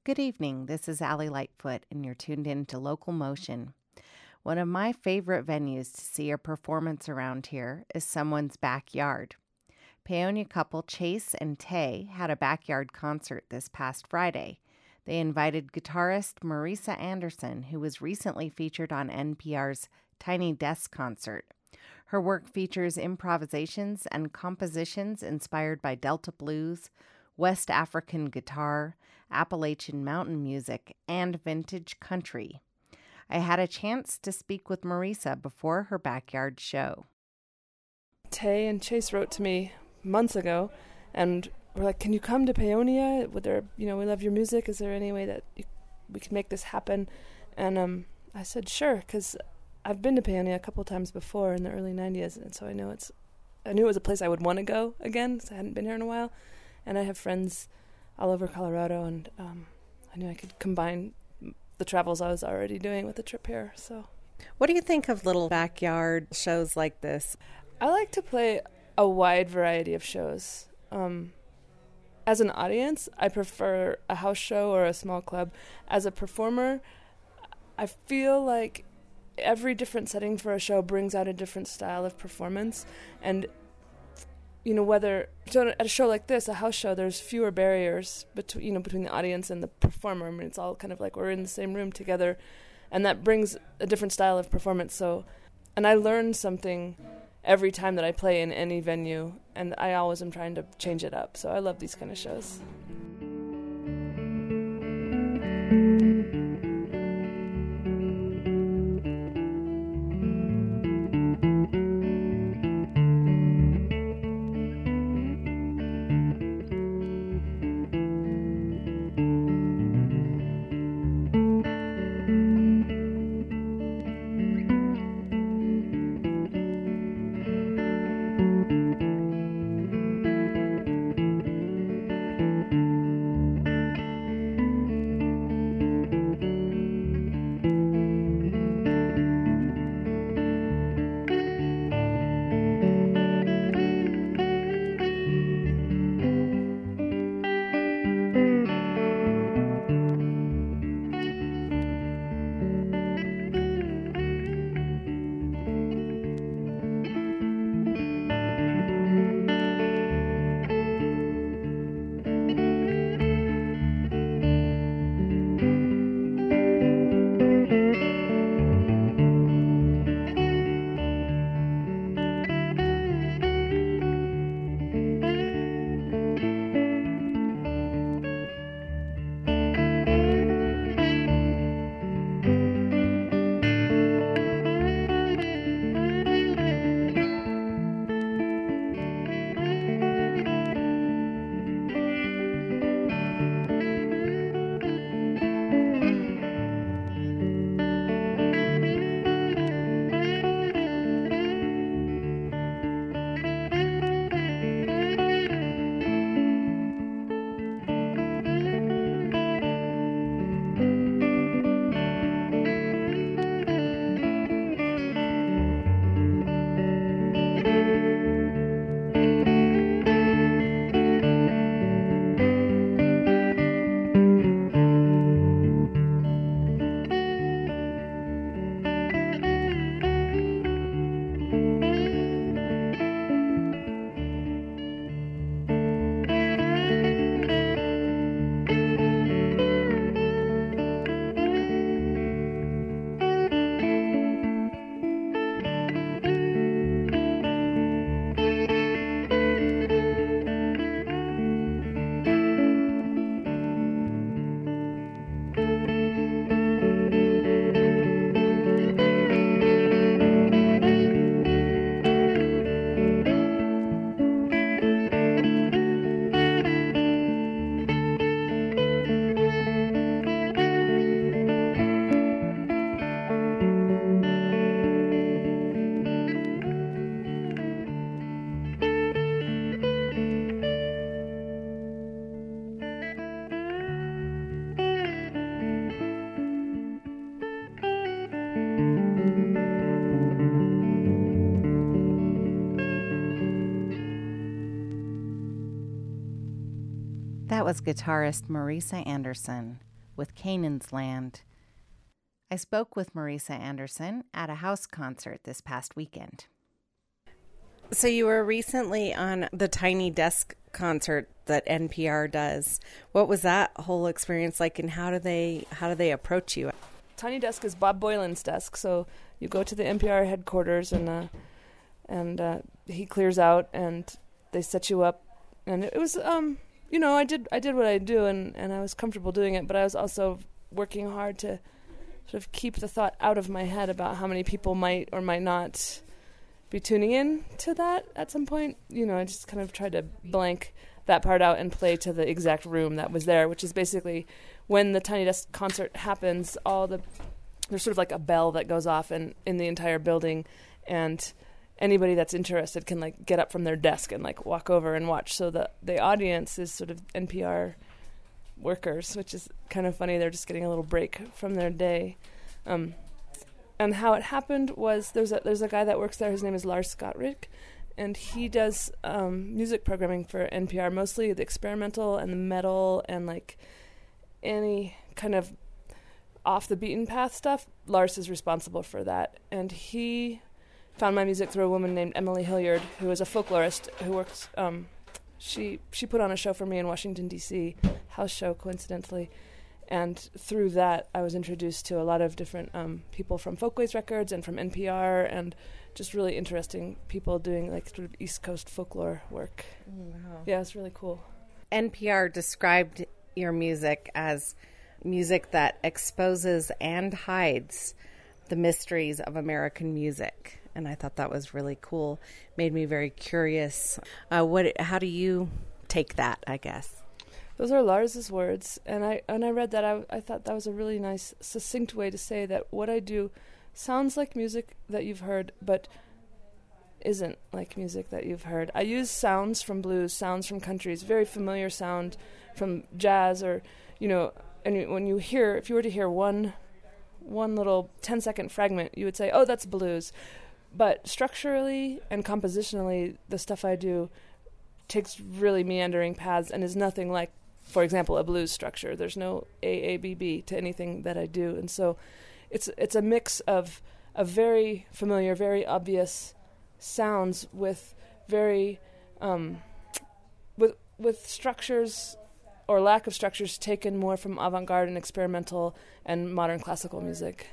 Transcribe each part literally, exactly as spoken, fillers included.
Good evening. This is Allie Lightfoot, and you're tuned in to Local Motion. One of my favorite venues to see a performance around here is someone's backyard. Paonia couple Chase and Tay had a backyard concert this past Friday. They invited guitarist Marisa Anderson, who was recently featured on N P R's Tiny Desk Concert. Her work features improvisations and compositions inspired by Delta blues, West African guitar, Appalachian mountain music, and vintage country. I had a chance to speak with Marisa before her backyard show. Tay and Chase wrote to me months ago, and we're like, "Can you come to Paonia? Would there, you know, we love your music. Is there any way that you, we can make this happen?" And um, I said, "Sure," because I've been to Paonia a couple times before in the early nineties, and so I know it's, I knew it was a place I would want to go again, because I hadn't been here in a while, and I have friends all over Colorado, and um, I knew I could combine the travels I was already doing with the trip here. So, what do you think of little backyard shows like this? I like to play a wide variety of shows. Um, as an audience, I prefer a house show or a small club. As a performer, I feel like every different setting for a show brings out a different style of performance, and you know, whether so at a show like this, a house show, there's fewer barriers between, you know, between the audience and the performer. I mean, it's all kind of like we're in the same room together, and that brings a different style of performance. So, and I learn something every time that I play in any venue, and I always am trying to change it up. So I love these kind of shows. That was guitarist Marisa Anderson. with Canaan's Land. I spoke with Marisa Anderson at a house concert this past weekend. So you were recently on the Tiny Desk concert that N P R does. What was that whole experience like, and how do they how do they approach you? Tiny Desk is Bob Boylan's desk, so you go to the N P R headquarters and uh, and uh, he clears out and they set you up, and it was um you know I did I did what I do and, and I was comfortable doing it, but I was also working hard to sort of keep the thought out of my head about how many people might or might not be tuning in to that at some point. You know, I just kind of tried to blank that part out and play to the exact room that was there, which is basically when the Tiny Desk concert happens, all the there's sort of like a bell that goes off in, in the entire building, and anybody that's interested can like get up from their desk and like walk over and watch. So the the audience is sort of N P R workers, which is kind of funny. They're just getting a little break from their day. Um, and how it happened was there's a there's a guy that works there. His name is Lars Skotrik, and he does um, music programming for N P R, mostly the experimental and the metal and like any kind of off the beaten path stuff. Lars is responsible for that, and he found my music through a woman named Emily Hilliard, who is a folklorist who works. Um, she she put on a show for me in Washington D C, house show coincidentally, and through that I was introduced to a lot of different um, people from Folkways Records and from N P R, and just really interesting people doing like sort of East Coast folklore work. Wow. Yeah, it's really cool. N P R described your music as music that exposes and hides the mysteries of American music. And I thought that was really cool. Made me very curious. Uh, what? How do you take that, I guess? Those are Lars's words. And I and I read that. I, I thought that was a really nice, succinct way to say that what I do sounds like music that you've heard, but isn't like music that you've heard. I use sounds from blues, sounds from countries, very familiar sound from jazz, or, you know, and when you hear, if you were to hear one one little ten-second fragment, you would say, oh, that's blues. But structurally and compositionally, the stuff I do takes really meandering paths and is nothing like, for example, a blues structure. There's no A A B B to anything that I do. And so it's it's a mix of, of very familiar, very obvious sounds with very, um, with with structures or lack of structures taken more from avant-garde and experimental and modern classical music.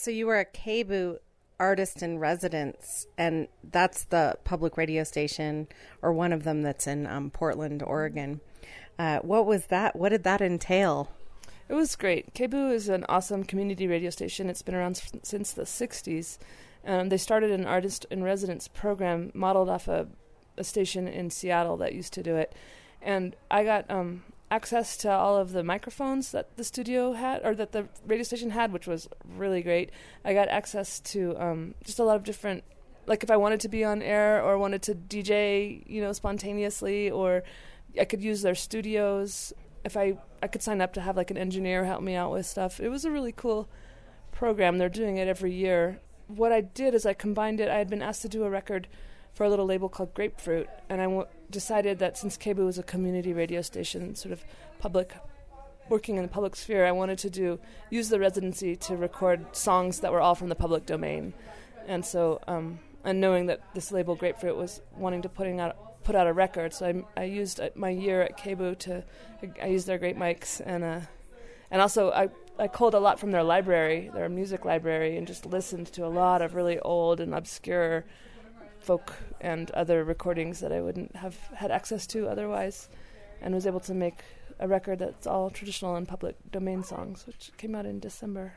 So you were a K B U artist in residence, and that's the public radio station, or one of them that's in um, Portland, Oregon. Uh, what was that? What did that entail? It was great. K B U is an awesome community radio station. It's been around s- since the sixties. Um, they started an artist in residence program modeled off a, a station in Seattle that used to do it. And I got um, access to all of the microphones that the studio had, or that the radio station had, which was really great. I got access to um, just a lot of different, like if I wanted to be on air or wanted to D J, you know, spontaneously, or I could use their studios. If I, I could sign up to have like an engineer help me out with stuff. It was a really cool program. They're doing it every year. What I did is I combined it. I had been asked to do a record for a little label called Grapefruit, and I w- decided that since K B U was a community radio station, sort of public, working in the public sphere, I wanted to do use the residency to record songs that were all from the public domain. And so, um, and knowing that this label Grapefruit was wanting to putting out put out a record, so I, I used uh, my year at K B U to I, I used their great mics, and uh, and also I I culled a lot from their library, their music library, and just listened to a lot of really old and obscure folk and other recordings that I wouldn't have had access to otherwise, and was able to make a record that's all traditional and public domain songs, which came out in December.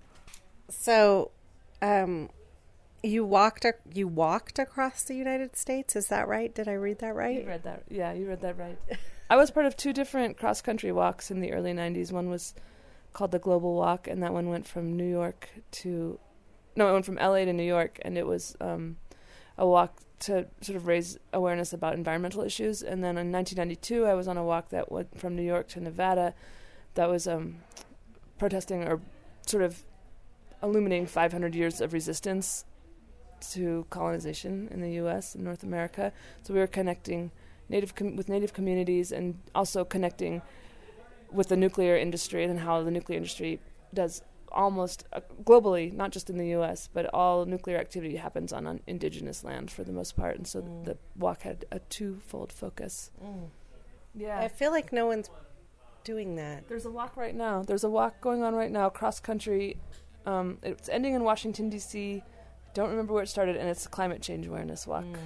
So, um, you walked ac- you walked across the United States. Is that right? Did I read that right? You read that, yeah, you read that right. I was part of two different cross-country walks in the early nineties. One was called the Global Walk, and that one went from New York to, no, it went from L A to New York, and it was um, a walk to sort of raise awareness about environmental issues. And then in nineteen ninety-two, I was on a walk that went from New York to Nevada that was um, protesting or sort of illuminating five hundred years of resistance to colonization in the U S and North America. So we were connecting native com- with native communities, and also connecting with the nuclear industry and how the nuclear industry does almost uh, globally, not just in the U S, but all nuclear activity happens on, on indigenous land for the most part. And so mm. the walk had a twofold focus. Mm. Yeah. I feel like no one's doing that. There's a walk right now. There's a walk going on right now, cross country. Um, it's ending in Washington, D C Don't remember where it started, and it's a climate change awareness walk. Mm.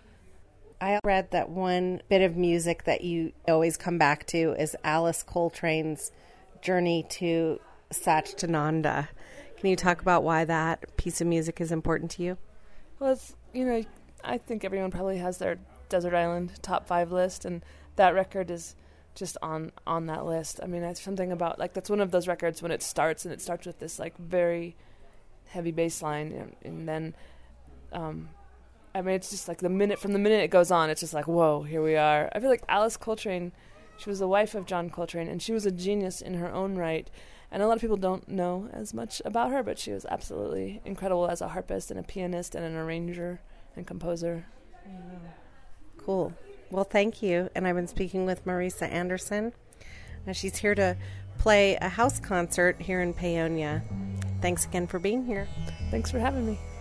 I read that one bit of music that you always come back to is Alice Coltrane's Journey to Satchitananda. Can you talk about why that piece of music is important to you? Well, it's, you know, I think everyone probably has their Desert Island top five list, and that record is just on, on that list. I mean, it's something about, like, that's one of those records when it starts, and it starts with this, like, very heavy bass line, and, and then, um, I mean, it's just like the minute, from the minute it goes on, it's just like, whoa, here we are. I feel like Alice Coltrane, she was the wife of John Coltrane, and she was a genius in her own right. And a lot of people don't know as much about her, but she was absolutely incredible as a harpist and a pianist and an arranger and composer. Mm-hmm. Cool. Well, thank you. And I've been speaking with Marisa Anderson. Uh, she's here to play a house concert here in Paonia. Thanks again for being here. Thanks for having me.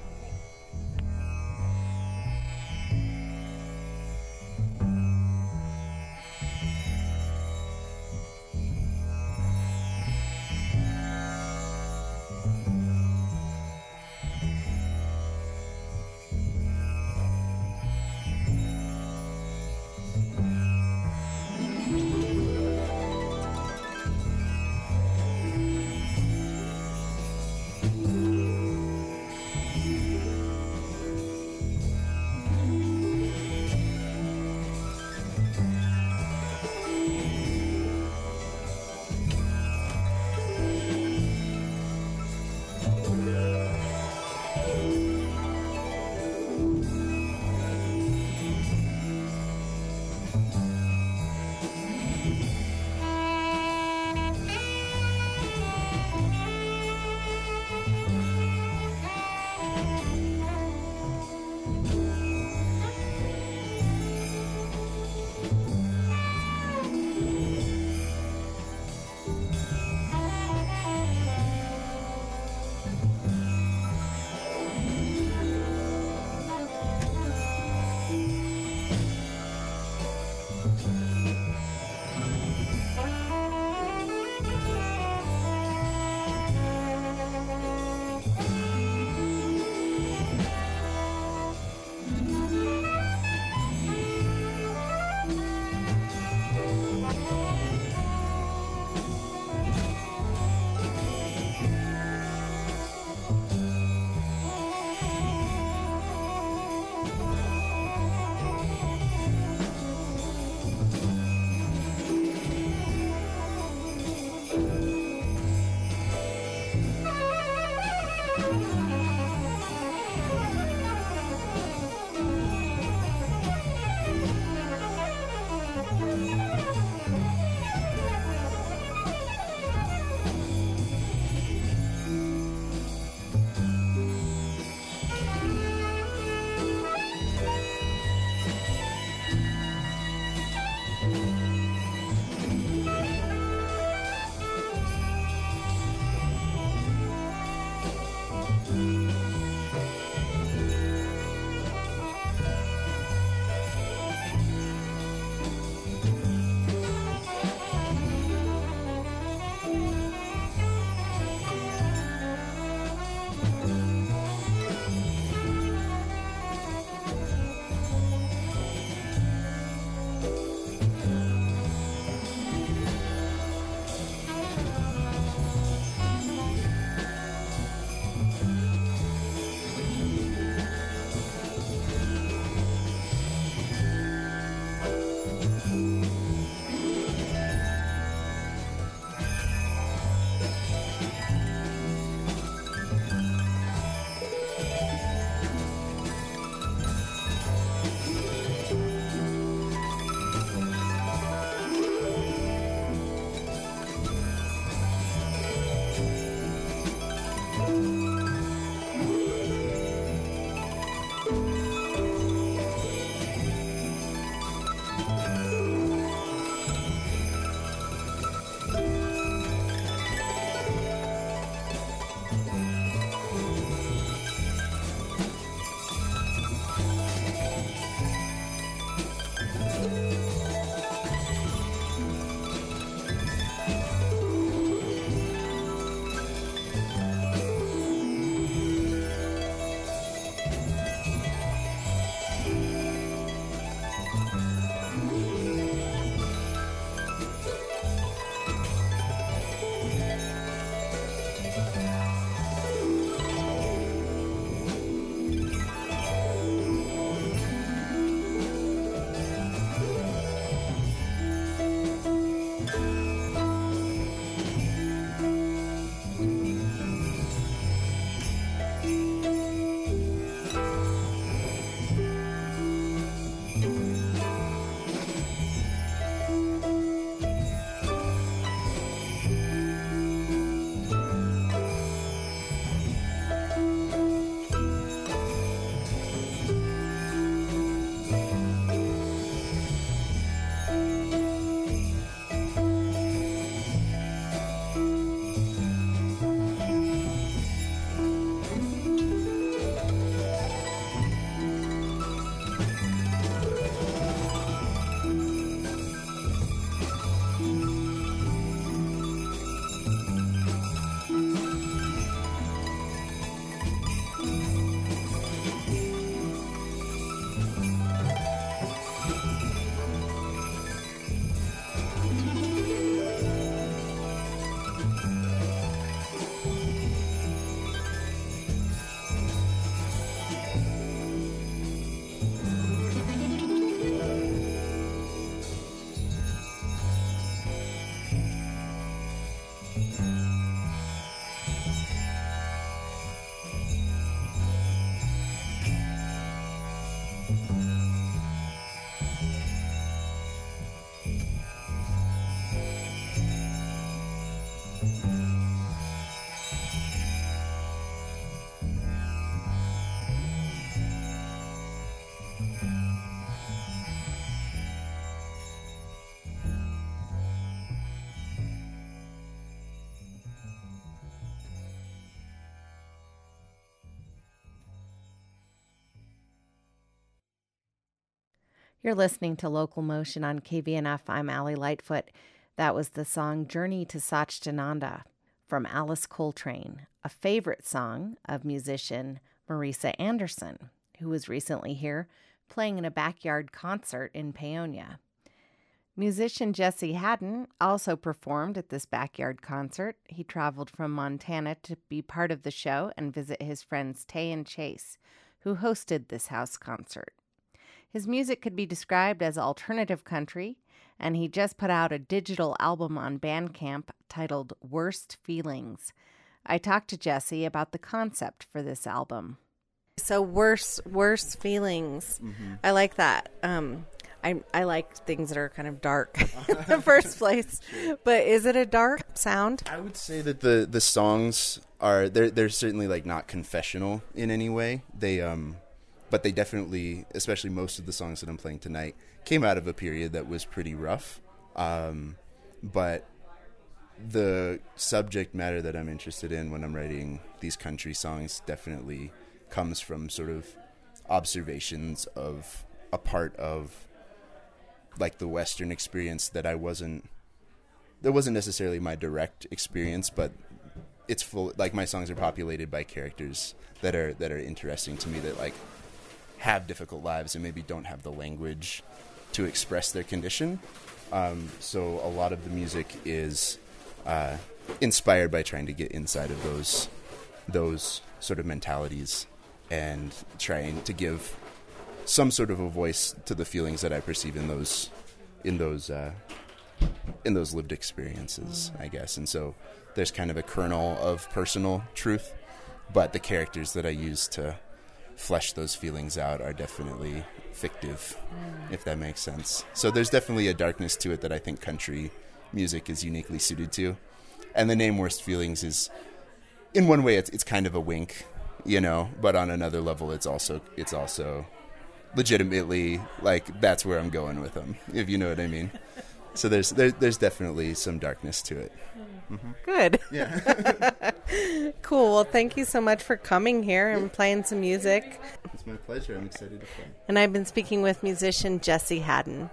You're listening to Local Motion on K V N F. I'm Allie Lightfoot. That was the song Journey to Satchidananda from Alice Coltrane, a favorite song of musician Marisa Anderson, who was recently here playing in a backyard concert in Paonia. Musician Jesse Haddon also performed at this backyard concert. He traveled from Montana to be part of the show and visit his friends Tay and Chase, who hosted this house concert. His music could be described as alternative country, and he just put out a digital album on Bandcamp titled Worst Feelings. I talked to Jesse about the concept for this album. So worse, worse feelings. Mm-hmm. I like that. Um, I I like things that are kind of dark in the first place. But is it a dark sound? I would say that the, the songs are they're they're certainly like not confessional in any way. They um, but they definitely, especially most of the songs that I'm playing tonight, came out of a period that was pretty rough. Um, but the subject matter that I'm interested in when I'm writing these country songs definitely comes from sort of observations of a part of like the Western experience that I wasn't, that wasn't necessarily my direct experience, but it's full, like my songs are populated by characters that are, that are interesting to me, that like have difficult lives and maybe don't have the language to express their condition. Um, so a lot of the music is uh, inspired by trying to get inside of those, those sort of mentalities and trying to give some sort of a voice to the feelings that I perceive in those, in those, uh, in those lived experiences, I guess. And so there's kind of a kernel of personal truth, but the characters that I use to flesh those feelings out are definitely fictive, mm. if that makes sense. So there's definitely a darkness to it that I think country music is uniquely suited to. And the name Worst Feelings is, in one way, it's it's kind of a wink, you know, but on another level, it's also it's also legitimately like that's where I'm going with them, if you know what I mean. So there's there, there's definitely some darkness to it. Mm-hmm. Good. Yeah. Cool. Well, thank you so much for coming here and playing some music. It's my pleasure. I'm excited to play. And I've been speaking with musician Jesse Haddon.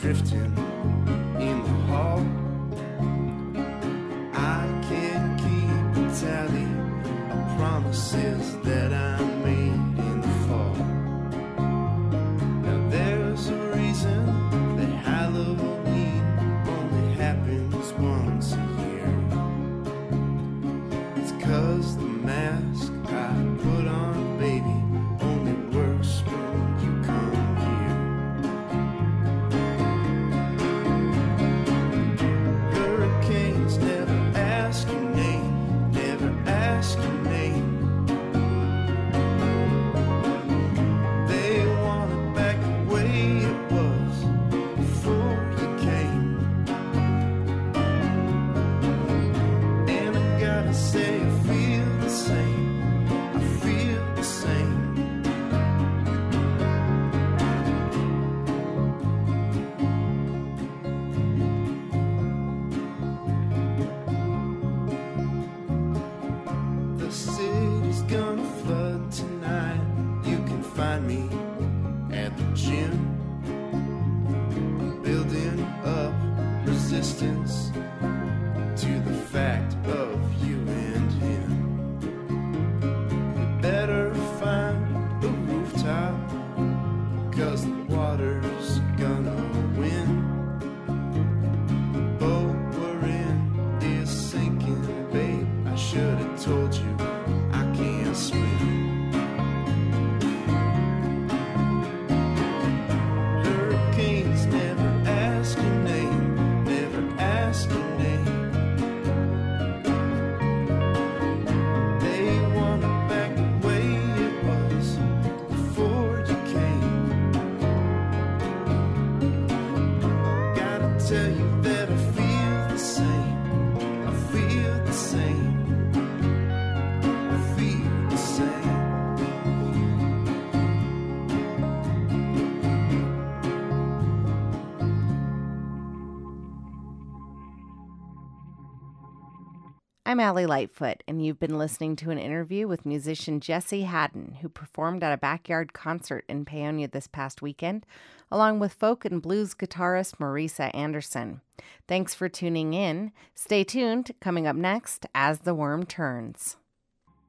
drifting in the hall. I can't keep a tally of promises that I made in the fall. Now there's a reason that Halloween only happens once a year. It's 'cause the mask I put on, baby, only works when you come here. Hurricanes never ask your name, never ask your name. They want it back the way it was before you came. And I gotta say I feel the same, I feel the same. The city's gonna flood tonight. You can find me at the gym, building up resistance to the fact of you and him. You better find a rooftop, 'cause the water's gonna win. The boat we're in is sinking, babe. I should have told you I can't swim. Hurricanes never ask your name, never ask your name. They want it back the way it was before you came. Gotta tell you that I feel the same, I feel the same, I feel the same. I'm Allie Lightfoot, and you've been listening to an interview with musician Jesse Haddon, who performed at a backyard concert in Paonia this past weekend, along with folk and blues guitarist Marisa Anderson. Thanks for tuning in. Stay tuned. Coming up next, As the Worm Turns.